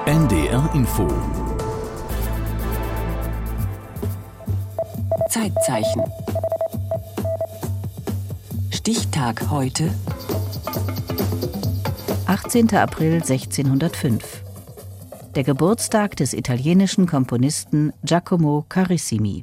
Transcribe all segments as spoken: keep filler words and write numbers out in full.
N D R Info. Zeitzeichen. Stichtag heute. achtzehnter April sechzehnhundertfünf. Der Geburtstag des italienischen Komponisten Giacomo Carissimi.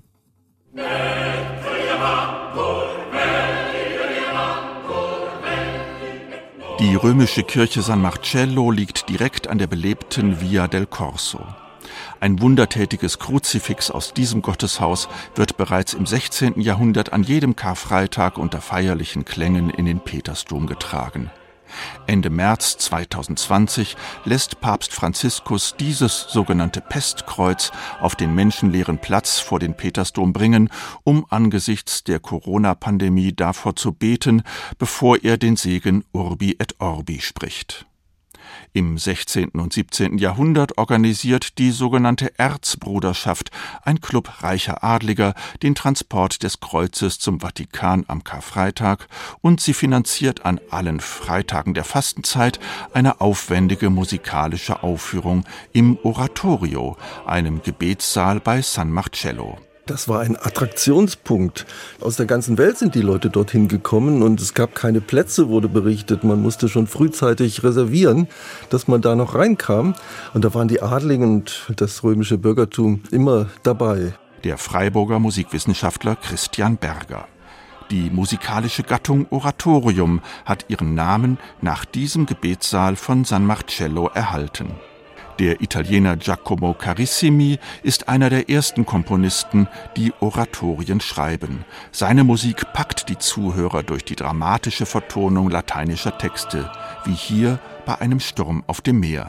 Die römische Kirche San Marcello liegt direkt an der belebten Via del Corso. Ein wundertätiges Kruzifix aus diesem Gotteshaus wird bereits im sechzehnten Jahrhundert an jedem Karfreitag unter feierlichen Klängen in den Petersdom getragen. Ende März zweitausendzwanzig lässt Papst Franziskus dieses sogenannte Pestkreuz auf den menschenleeren Platz vor den Petersdom bringen, um angesichts der Corona-Pandemie davor zu beten, bevor er den Segen Urbi et Orbi spricht. Im sechzehnten und siebzehnten Jahrhundert organisiert die sogenannte Erzbruderschaft, ein Club reicher Adliger, den Transport des Kreuzes zum Vatikan am Karfreitag, und sie finanziert an allen Freitagen der Fastenzeit eine aufwendige musikalische Aufführung im Oratorio, einem Gebetssaal bei San Marcello. Das war ein Attraktionspunkt. Aus der ganzen Welt sind die Leute dorthin gekommen und es gab keine Plätze, wurde berichtet. Man musste schon frühzeitig reservieren, dass man da noch reinkam. Und da waren die Adligen und das römische Bürgertum immer dabei. Der Freiburger Musikwissenschaftler Christian Berger. Die musikalische Gattung Oratorium hat ihren Namen nach diesem Gebetssaal von San Marcello erhalten. Der Italiener Giacomo Carissimi ist einer der ersten Komponisten, die Oratorien schreiben. Seine Musik packt die Zuhörer durch die dramatische Vertonung lateinischer Texte, wie hier bei einem Sturm auf dem Meer.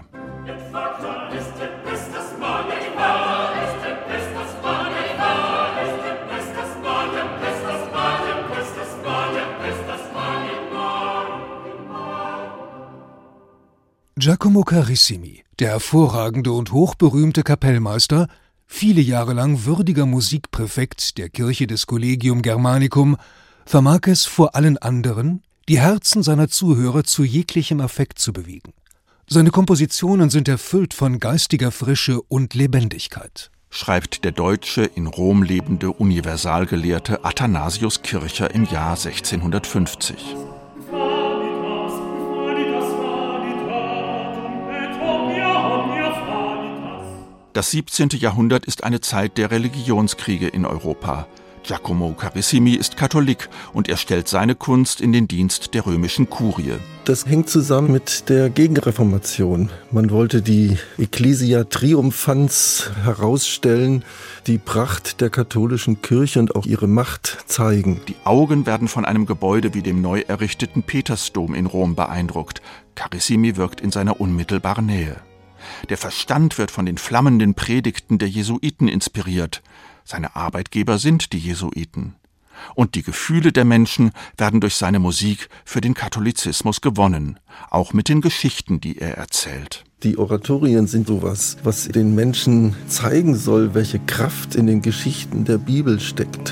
Giacomo Carissimi, der hervorragende und hochberühmte Kapellmeister, viele Jahre lang würdiger Musikpräfekt der Kirche des Collegium Germanicum, vermag es vor allen anderen, die Herzen seiner Zuhörer zu jeglichem Affekt zu bewegen. Seine Kompositionen sind erfüllt von geistiger Frische und Lebendigkeit, schreibt der deutsche, in Rom lebende Universalgelehrte Athanasius Kircher im Jahr sechzehnhundertfünfzig. Das siebzehnte Jahrhundert ist eine Zeit der Religionskriege in Europa. Giacomo Carissimi ist Katholik und er stellt seine Kunst in den Dienst der römischen Kurie. Das hängt zusammen mit der Gegenreformation. Man wollte die Ecclesia Triumphans herausstellen, die Pracht der katholischen Kirche und auch ihre Macht zeigen. Die Augen werden von einem Gebäude wie dem neu errichteten Petersdom in Rom beeindruckt. Carissimi wirkt in seiner unmittelbaren Nähe. Der Verstand wird von den flammenden Predigten der Jesuiten inspiriert. Seine Arbeitgeber sind die Jesuiten. Und die Gefühle der Menschen werden durch seine Musik für den Katholizismus gewonnen, auch mit den Geschichten, die er erzählt. Die Oratorien sind sowas, was den Menschen zeigen soll, welche Kraft in den Geschichten der Bibel steckt.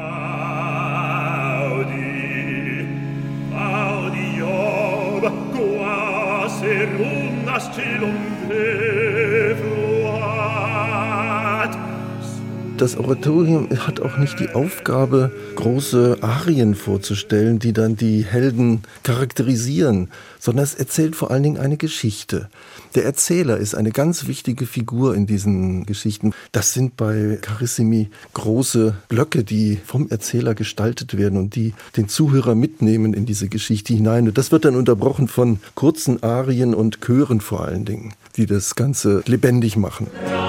Das Oratorium hat auch nicht die Aufgabe, große Arien vorzustellen, die dann die Helden charakterisieren, sondern es erzählt vor allen Dingen eine Geschichte. Der Erzähler ist eine ganz wichtige Figur in diesen Geschichten. Das sind bei Carissimi große Blöcke, die vom Erzähler gestaltet werden und die den Zuhörer mitnehmen in diese Geschichte hinein. Und das wird dann unterbrochen von kurzen Arien und Chören vor allen Dingen, die das Ganze lebendig machen.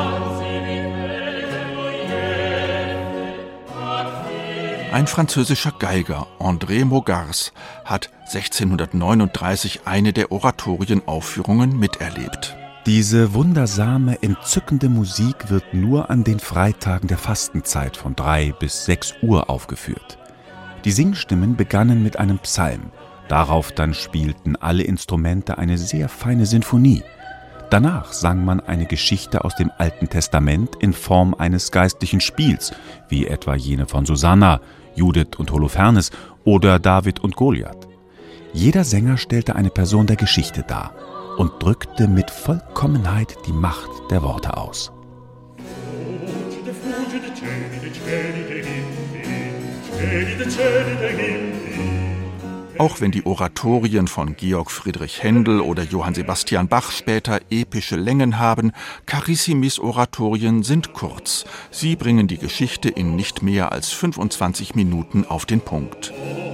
Ein französischer Geiger, André Mogars, hat sechzehnhundertneununddreißig eine der Oratorienaufführungen miterlebt. Diese wundersame, entzückende Musik wird nur an den Freitagen der Fastenzeit von drei bis sechs Uhr aufgeführt. Die Singstimmen begannen mit einem Psalm. Darauf dann spielten alle Instrumente eine sehr feine Sinfonie. Danach sang man eine Geschichte aus dem Alten Testament in Form eines geistlichen Spiels, wie etwa jene von Susanna, Judith und Holofernes oder David und Goliath. Jeder Sänger stellte eine Person der Geschichte dar. und drückte mit Vollkommenheit die Macht der Worte aus. Auch wenn die Oratorien von Georg Friedrich Händel oder Johann Sebastian Bach später epische Längen haben, Carissimis Oratorien sind kurz. Sie bringen die Geschichte in nicht mehr als fünfundzwanzig Minuten auf den Punkt.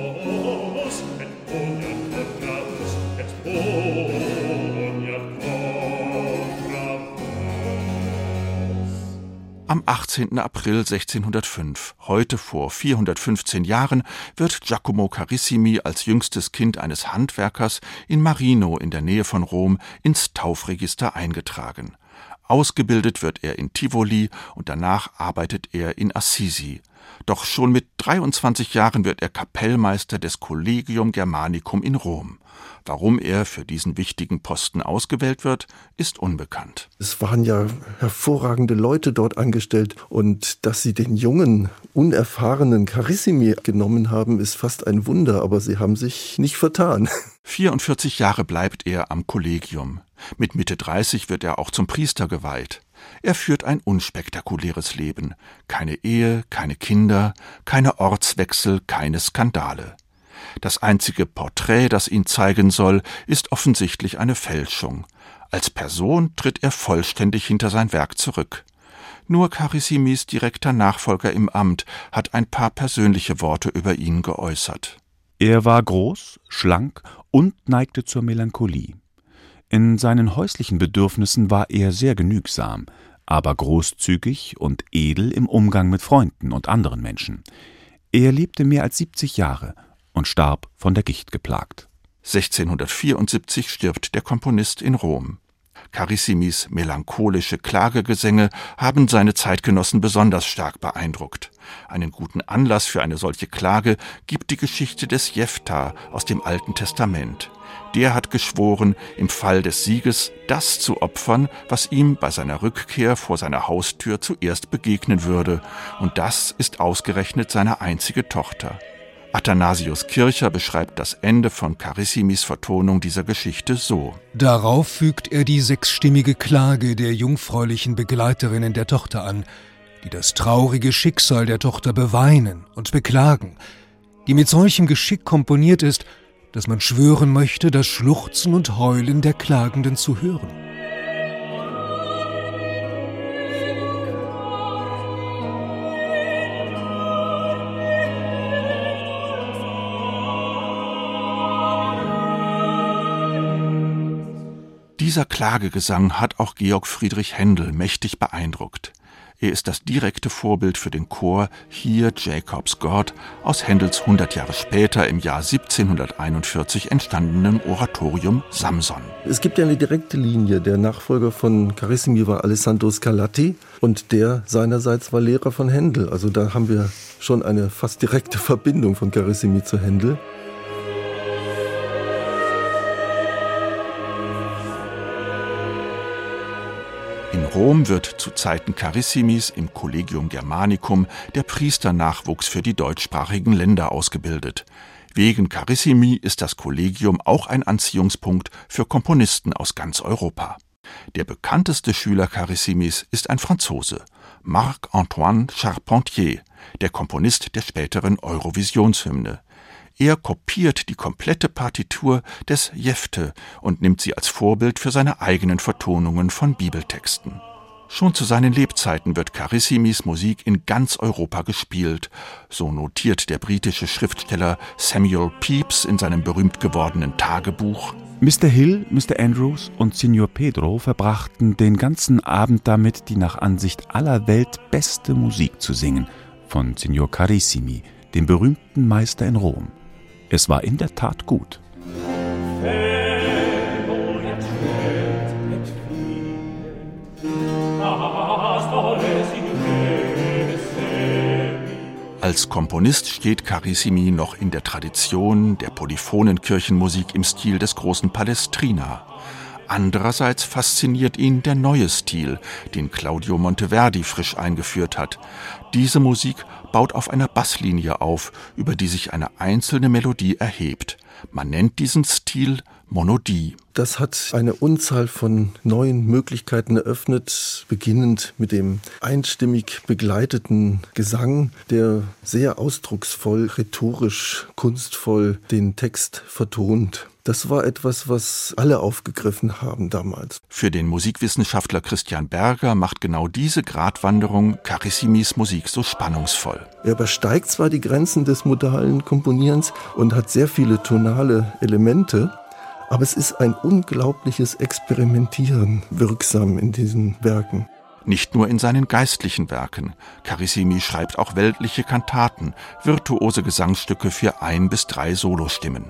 Am achtzehnten April sechzehnhundertfünf, heute vor vierhundertfünfzehn Jahren, wird Giacomo Carissimi als jüngstes Kind eines Handwerkers in Marino in der Nähe von Rom ins Taufregister eingetragen. Ausgebildet wird er in Tivoli und danach arbeitet er in Assisi. Doch schon mit dreiundzwanzig Jahren wird er Kapellmeister des Collegium Germanicum in Rom. Warum er für diesen wichtigen Posten ausgewählt wird, ist unbekannt. Es waren ja hervorragende Leute dort angestellt und dass sie den jungen, unerfahrenen Carissimi genommen haben, ist fast ein Wunder, aber sie haben sich nicht vertan. vierundvierzig Jahre bleibt er am Kollegium. Mit Mitte dreißig wird er auch zum Priester geweiht. Er führt ein unspektakuläres Leben. Keine Ehe, keine Kinder, keine Ortswechsel, keine Skandale. Das einzige Porträt, das ihn zeigen soll, ist offensichtlich eine Fälschung. Als Person tritt er vollständig hinter sein Werk zurück. Nur Carissimis direkter Nachfolger im Amt hat ein paar persönliche Worte über ihn geäußert. Er war groß, schlank und neigte zur Melancholie. In seinen häuslichen Bedürfnissen war er sehr genügsam, aber großzügig und edel im Umgang mit Freunden und anderen Menschen. Er lebte mehr als siebzig Jahre und starb von der Gicht geplagt. sechzehnhundertvierundsiebzig stirbt der Komponist in Rom. Carissimis melancholische Klagegesänge haben seine Zeitgenossen besonders stark beeindruckt. Einen guten Anlass für eine solche Klage gibt die Geschichte des Jephthah aus dem Alten Testament. Der hat geschworen, im Fall des Sieges das zu opfern, was ihm bei seiner Rückkehr vor seiner Haustür zuerst begegnen würde. Und das ist ausgerechnet seine einzige Tochter. Athanasius Kircher beschreibt das Ende von Carissimis Vertonung dieser Geschichte so: Darauf fügt er die sechsstimmige Klage der jungfräulichen Begleiterinnen der Tochter an, die das traurige Schicksal der Tochter beweinen und beklagen, die mit solchem Geschick komponiert ist, dass man schwören möchte, das Schluchzen und Heulen der Klagenden zu hören. Dieser Klagegesang hat auch Georg Friedrich Händel mächtig beeindruckt. Er ist das direkte Vorbild für den Chor Hear Jacob's God aus Händels hundert Jahre später im Jahr siebzehnhunderteinundvierzig entstandenen Oratorium Samson. Es gibt ja eine direkte Linie. Der Nachfolger von Carissimi war Alessandro Scarlatti und der seinerseits war Lehrer von Händel. Also da haben wir schon eine fast direkte Verbindung von Carissimi zu Händel. In Rom wird zu Zeiten Carissimis im Collegium Germanicum der Priesternachwuchs für die deutschsprachigen Länder ausgebildet. Wegen Carissimi ist das Kollegium auch ein Anziehungspunkt für Komponisten aus ganz Europa. Der bekannteste Schüler Carissimis ist ein Franzose, Marc-Antoine Charpentier, der Komponist der späteren Eurovisionshymne. Er kopiert die komplette Partitur des Jephthah und nimmt sie als Vorbild für seine eigenen Vertonungen von Bibeltexten. Schon zu seinen Lebzeiten wird Carissimis Musik in ganz Europa gespielt. So notiert der britische Schriftsteller Samuel Pepys in seinem berühmt gewordenen Tagebuch: Mister Hill, Mister Andrews und Signor Pedro verbrachten den ganzen Abend damit, die nach Ansicht aller Welt beste Musik zu singen, von Signor Carissimi, dem berühmten Meister in Rom. Es war in der Tat gut. Als Komponist steht Carissimi noch in der Tradition der polyphonen Kirchenmusik im Stil des großen Palestrina. Andererseits fasziniert ihn der neue Stil, den Claudio Monteverdi frisch eingeführt hat. Diese Musik baut auf einer Basslinie auf, über die sich eine einzelne Melodie erhebt. Man nennt diesen Stil Monodie. Das hat eine Unzahl von neuen Möglichkeiten eröffnet, beginnend mit dem einstimmig begleiteten Gesang, der sehr ausdrucksvoll, rhetorisch, kunstvoll den Text vertont. Das war etwas, was alle aufgegriffen haben damals. Für den Musikwissenschaftler Christian Berger macht genau diese Gratwanderung Carissimis Musik so spannungsvoll. Er übersteigt zwar die Grenzen des modalen Komponierens und hat sehr viele tonale Elemente, aber es ist ein unglaubliches Experimentieren wirksam in diesen Werken. Nicht nur in seinen geistlichen Werken. Carissimi schreibt auch weltliche Kantaten, virtuose Gesangsstücke für ein bis drei Solostimmen.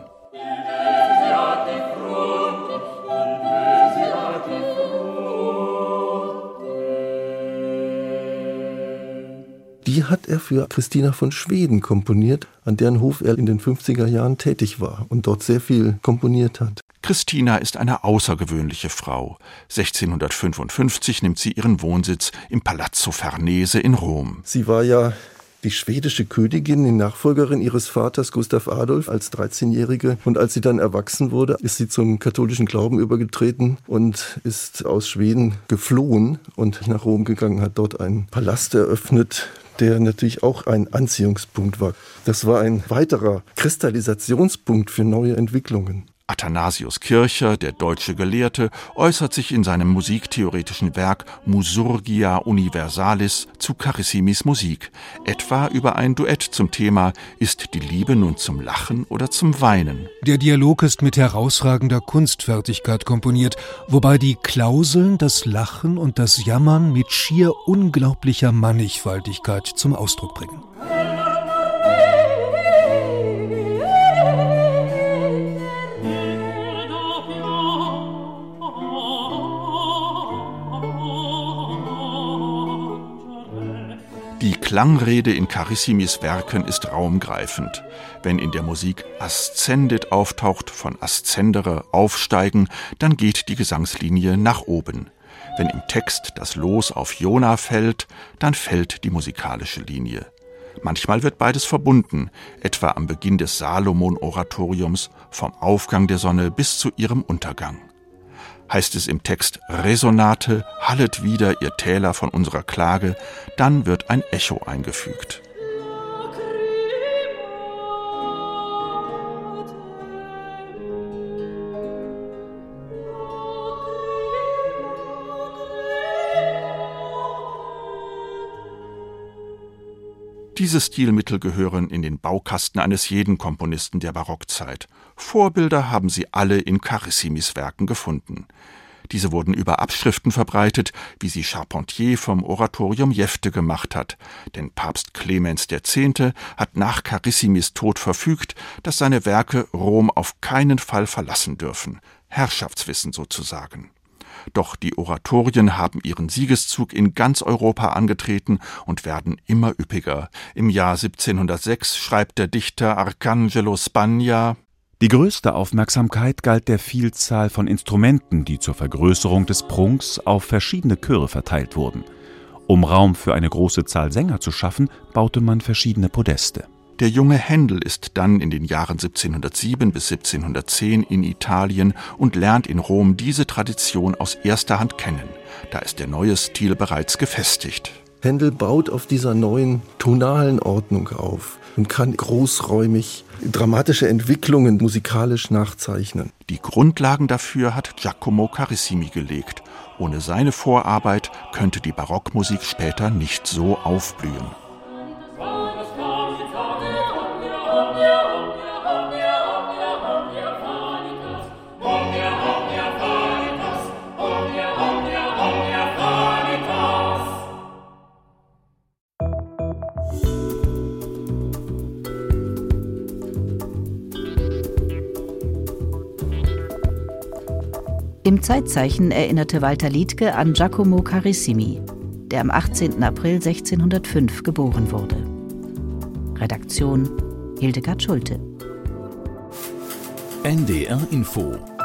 Die hat er für Christina von Schweden komponiert, an deren Hof er in den fünfziger Jahren tätig war und dort sehr viel komponiert hat. Christina ist eine außergewöhnliche Frau. sechzehnhundertfünfundfünfzig nimmt sie ihren Wohnsitz im Palazzo Farnese in Rom. Sie war ja die schwedische Königin, die Nachfolgerin ihres Vaters Gustav Adolf als dreizehnjährige. Und als sie dann erwachsen wurde, ist sie zum katholischen Glauben übergetreten und ist aus Schweden geflohen und nach Rom gegangen, hat dort einen Palast eröffnet, der natürlich auch ein Anziehungspunkt war. Das war ein weiterer Kristallisationspunkt für neue Entwicklungen. Athanasius Kircher, der deutsche Gelehrte, äußert sich in seinem musiktheoretischen Werk Musurgia Universalis zu Carissimis Musik, etwa über ein Duett zum Thema »Ist die Liebe nun zum Lachen oder zum Weinen?« Der Dialog ist mit herausragender Kunstfertigkeit komponiert, wobei die Klauseln das Lachen und das Jammern mit schier unglaublicher Mannigfaltigkeit zum Ausdruck bringen. Die Klangrede in Carissimis Werken ist raumgreifend. Wenn in der Musik Ascendit auftaucht, von Ascendere, aufsteigen, dann geht die Gesangslinie nach oben. Wenn im Text das Los auf Jona fällt, dann fällt die musikalische Linie. Manchmal wird beides verbunden, etwa am Beginn des Salomon-Oratoriums, vom Aufgang der Sonne bis zu ihrem Untergang. Heißt es im Text Resonate, hallet wieder, ihr Täler von unserer Klage, dann wird ein Echo eingefügt. Diese Stilmittel gehören in den Baukasten eines jeden Komponisten der Barockzeit. Vorbilder haben sie alle in Carissimis Werken gefunden. Diese wurden über Abschriften verbreitet, wie sie Charpentier vom Oratorium Jefte gemacht hat. Denn Papst Clemens der Zehnte hat nach Carissimis Tod verfügt, dass seine Werke Rom auf keinen Fall verlassen dürfen. Herrschaftswissen sozusagen. Doch die Oratorien haben ihren Siegeszug in ganz Europa angetreten und werden immer üppiger. Im Jahr siebzehnhundertsechs schreibt der Dichter Arcangelo Spagna: Die größte Aufmerksamkeit galt der Vielzahl von Instrumenten, die zur Vergrößerung des Prunks auf verschiedene Chöre verteilt wurden. Um Raum für eine große Zahl Sänger zu schaffen, baute man verschiedene Podeste. Der junge Händel ist dann in den Jahren siebzehnhundertsieben bis siebzehnhundertzehn in Italien und lernt in Rom diese Tradition aus erster Hand kennen. Da ist der neue Stil bereits gefestigt. Händel baut auf dieser neuen tonalen Ordnung auf und kann großräumig dramatische Entwicklungen musikalisch nachzeichnen. Die Grundlagen dafür hat Giacomo Carissimi gelegt. Ohne seine Vorarbeit könnte die Barockmusik später nicht so aufblühen. Im Zeitzeichen erinnerte Walter Liedtke an Giacomo Carissimi, der am achtzehnten April sechzehnhundertfünf geboren wurde. Redaktion Hildegard Schulte. N D R Info